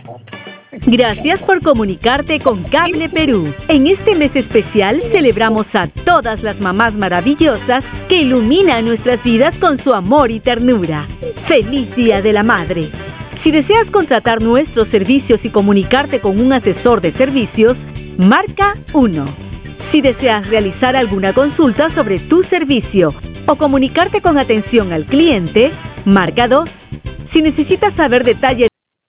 Gracias por comunicarte con Cable Perú. En este mes especial celebramos a todas las mamás maravillosas que iluminan nuestras vidas con su amor y ternura. ¡Feliz Día de la Madre! Si deseas contratar nuestros servicios y comunicarte con un asesor de servicios, marca 1. Si deseas realizar alguna consulta sobre tu servicio o comunicarte con atención al cliente, marca 2. Si necesitas saber detalles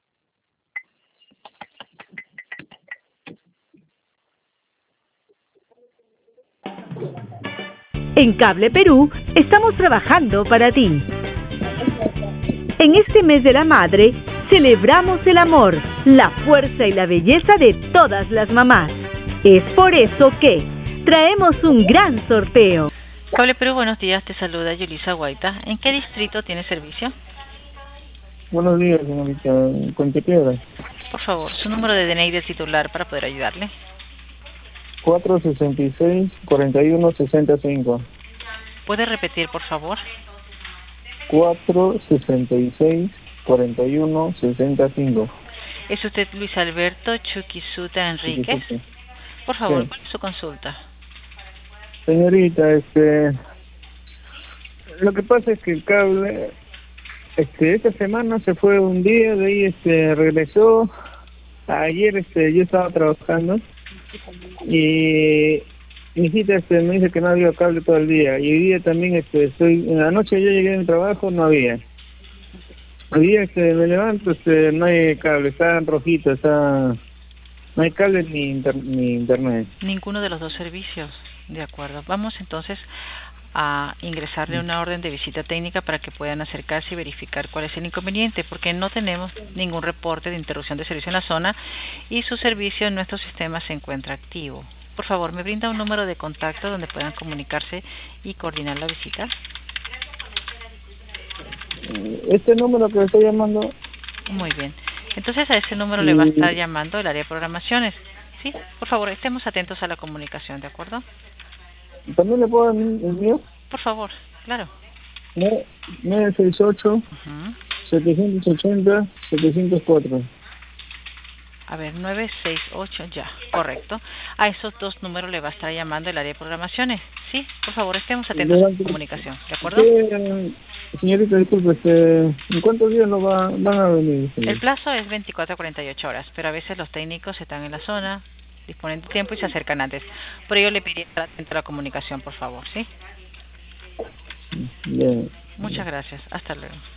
en Cable Perú, estamos trabajando para ti. En este mes de la madre, celebramos el amor, la fuerza y la belleza de todas las mamás. Es por eso que traemos un gran sorteo. Cable Perú, buenos días, te saluda Yulisa Guaita. ¿En qué distrito tiene servicio? Buenos días, señorita. Puente Piedra. Por favor, su número de DNI del titular para poder ayudarle. 466-4165. ¿Puede repetir, por favor? 466-4165. ¿Es usted Luis Alberto Chuquisuta Enríquez? Sí. Por favor, Sí. ¿cuál es su consulta? Señorita, lo que pasa es que el cable, esta semana se fue un día, de ahí, regresó. Ayer, yo estaba trabajando y mi hijita, me dice que no había cable todo el día. Y hoy día también, en la noche yo llegué al trabajo, no había. Hoy día, me levanto, no hay cable, está en rojito, no hay cable ni internet. Ninguno de los dos servicios. De acuerdo. Vamos entonces a ingresarle una orden de visita técnica para que puedan acercarse y verificar cuál es el inconveniente, porque no tenemos ningún reporte de interrupción de servicio en la zona y su servicio en nuestro sistema se encuentra activo. Por favor, ¿me brinda un número de contacto donde puedan comunicarse y coordinar la visita? Este número que estoy llamando. Muy bien. Entonces a ese número le va a estar llamando el área de programaciones. Sí, por favor, estemos atentos a la comunicación, ¿de acuerdo? ¿También le puedo dar el mío? Por favor, claro. 968 780 704. A ver, 968 ya, correcto. A esos dos números le va a estar llamando el área de programaciones. Sí, por favor, estemos atentos a la comunicación, ¿de acuerdo? Señorita, disculpe, ¿en cuántos días van a venir? El plazo es 24 a 48 horas, pero a veces los técnicos están en la zona, disponen de tiempo y se acercan antes. Por ello le pediría estar atento a la comunicación, por favor, ¿sí? Bien. Muchas gracias. Hasta luego.